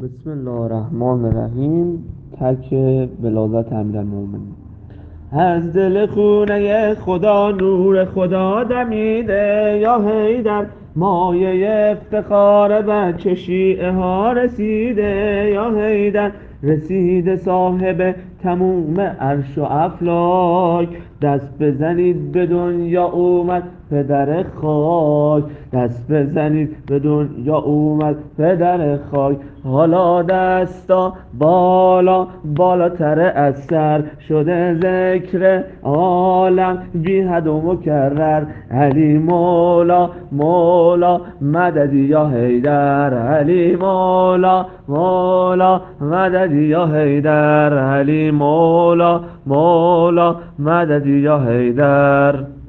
بسم الله الرحمن الرحیم. تک ولادت امیرالمومنین. از دل خونه خدا نور خدا دمیده، یا حیدر مایه افتخار بچه شیعه ها رسیده، یا حیدر رسیده صاحب تموم عرش و افلاک. دست بزنید به دنیا اومد پدر خاک، دست بزنید به دنیا اومد پدر خاک. حالا دستا بالا بالاتر از سر شده ذکر عالم بی حد و مکرر. علی مولا مولا مددی یا حیدر، علی مولا مولا مددی یا حیدر، علی مولا مولا مددی یا حیدر.